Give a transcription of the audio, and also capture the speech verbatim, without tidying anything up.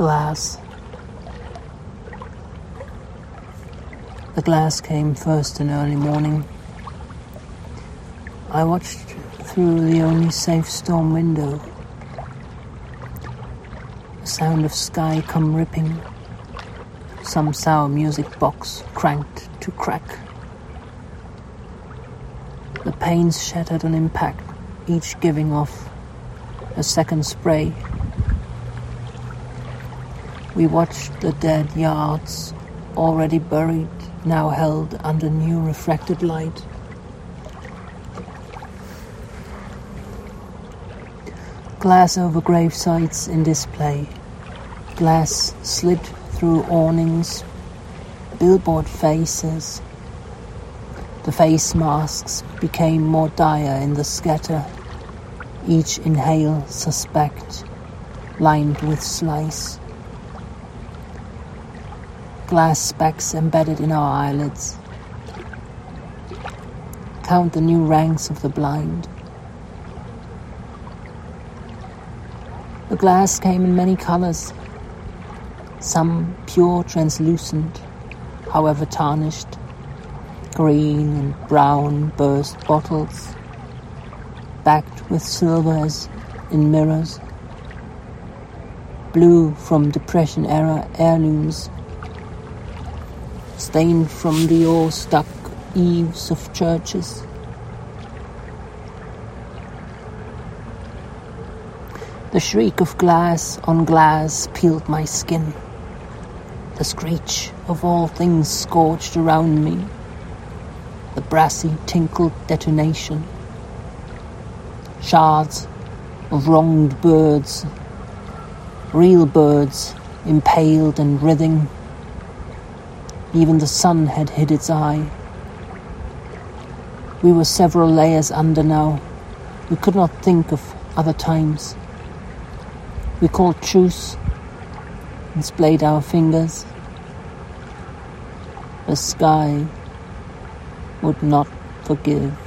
glass. The glass came first in early morning. I watched through the only safe storm window. The sound of sky come ripping. Some sour music box cranked to crack. The panes shattered on impact, each giving off a second spray. We watched the dead yards, already buried, now held under new refracted light. Glass over gravesites in display. Glass slid through awnings, billboard faces. The face masks became more dire in the scatter, each inhale suspect, lined with slice. Glass specks embedded in our eyelids. Count the new ranks of the blind. The glass came in many colors, some pure translucent, however tarnished. Green and brown burst bottles, backed with silvers in mirrors. Blue from Depression-era heirlooms, stained from the ore-stuck eaves of churches. The shriek of glass on glass peeled my skin. The screech of all things scorched around me. The brassy tinkled detonation. Shards of wronged birds, real birds impaled and writhing. Even the sun had hid its eye. We were several layers under now. We could not think of other times. We called truce and splayed our fingers. The sky would not forgive.